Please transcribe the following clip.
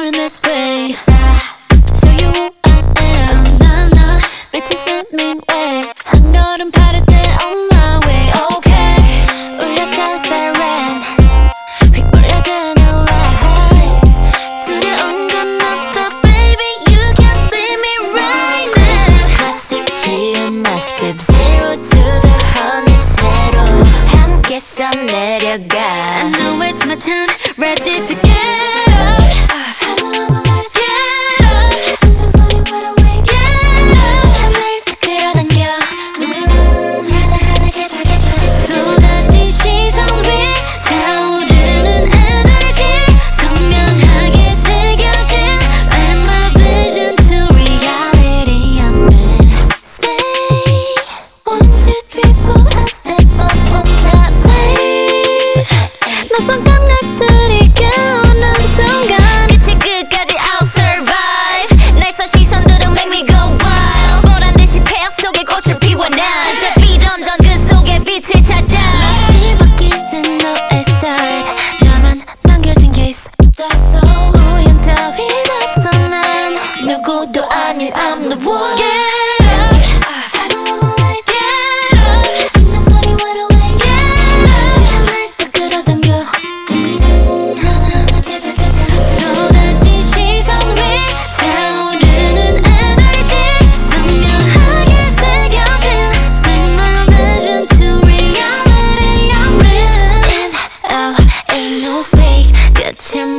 born this way. Show you who I am. 나 미친 way. 한 걸음 바를 때 on my way. Okay. 울렸던 siren. 휙 몰려드는 light. 두려운 건 없어, baby. You can see me right now. Classic 지은 my script. Zero to the honey zero. 함께 써내려가. I know it's my time. Ready to get up. 낯선 감각들이 깨어난 순간 끝이 끝까지 I'll survive. 날 쏜 시선들은 make me go wild. 보란 듯이 폐허 속에 꽃을 피워난 저 비던전 그 속에 빛을 찾아. 뒤바뀌는 너의 side. 나만 남겨진 게 있어. That's all. 우연 따윈 없어. 난 누구도 아닌 I'm the one. Ain't no fake, 끝이